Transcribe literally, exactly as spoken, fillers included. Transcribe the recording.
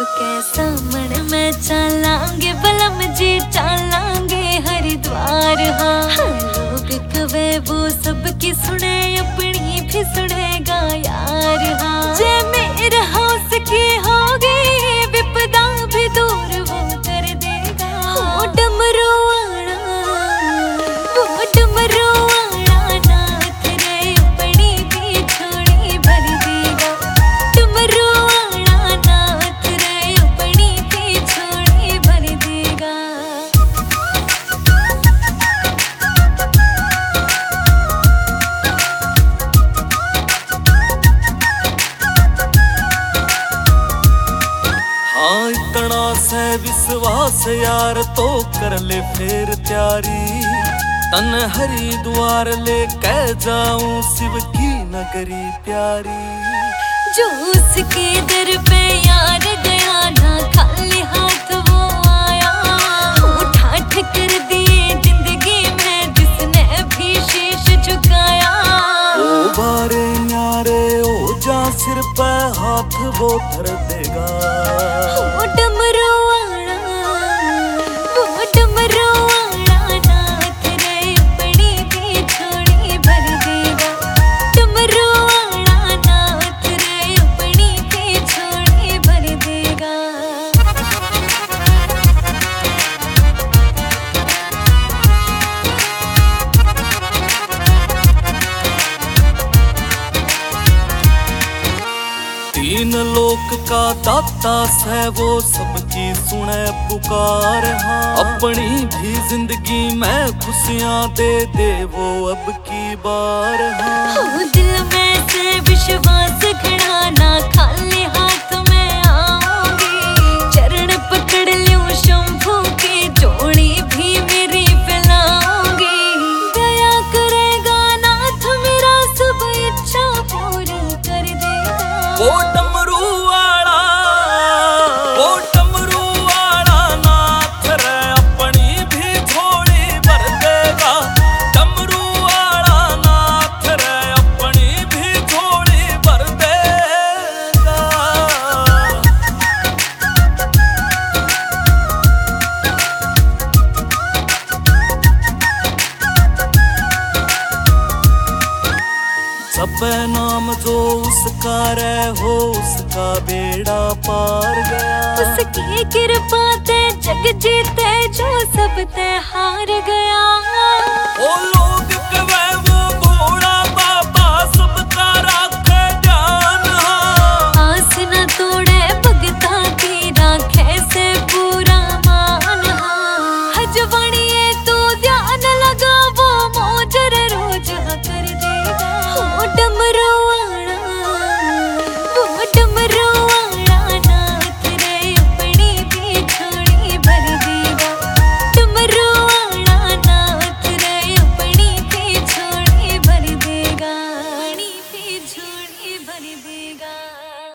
के सामने मैं चलांगे बलम जी चलांगे हरिद्वार। हाँ लोग कवे वो सबकी सुने अपनी भी सुनेगा यार। हाँ जे मेरा हौस की होगी विपदा भी दूर वो कर देगा। वो डमरू आना वो डमरू आना नाथ रे अपनी भी छोड़ी भर देगा। डमरू आना नाथ रे अपनी भी छोड़ी भर देगा। हाँ इतना से विश्वास यार तो कर ले फिर तैयारी। तन हरिद्वार ले कह जाऊं शिव की नगरी प्यारी। जो उसके दर पे यार गया ना खाली हाथ वो आया। ठाठ कर दिए जिंदगी में जिसने भी शीश झुकाया। ओ बारे न्यारे ओ जा सिर पे हाथ वो धर देगा। वो डमरू आना वो डमरू आना नाथ रे अपनी भी छोड़ी भर देगा। डमरू आना नाथ रे अपनी भी छोड़ी भर देगा। तीन लोक का दाता है वो सबकी सुने पुकार। हाँ अपनी भी जिंदगी में खुशियां दे दे वो अब की बार। हाँ दिल में से विश्वास खड़ा ना खाली हाथ में आऊंगी। चरण पकड़ लूं शंभू की जोड़ी भी मेरी फैलाऊंगी। दया करेगा नाथ मेरा सब इच्छा पूरी कर देगा। वो डमरू वाला वो डमरू वाला नाथ रे अपनी भी झोली भर देगा। डमरू वाला नाथ रे अपनी भी झोली भर देगा। जपे नाम जो उसका रे हो उसका बेड़ा पार गया। उसकी कृपा ते जग जीते जो सब ते हार गया। ओ